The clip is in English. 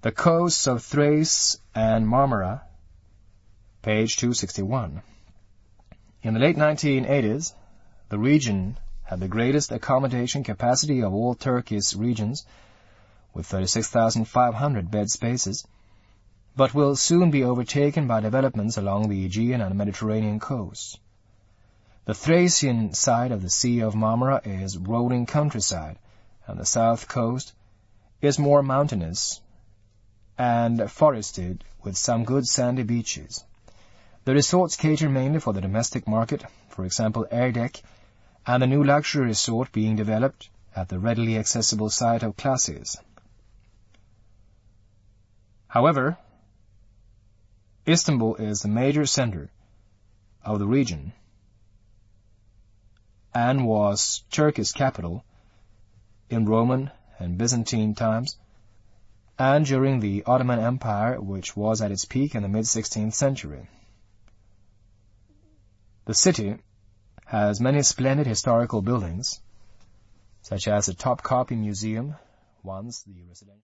The coasts of Thrace and Marmara, page 261. In the late 1980s, the region had the greatest accommodation capacity of all Turkey's regions, with 36,500 bed spaces, but will soon be overtaken by developments along the Aegean and Mediterranean coasts. The Thracian side of the Sea of Marmara is rolling countryside, and the south coast is more mountainous and forested with some good sandy beaches. The resorts cater mainly for the domestic market, for example Erdek, and the new luxury resort being developed at the readily accessible site of Klasis. However, Istanbul is the major center of the region and was Turkey's capital in Roman and Byzantine times and during the Ottoman Empire, which was at its peak in the mid-16th century. The city has many splendid historical buildings, such as the Topkapi Museum, once the residential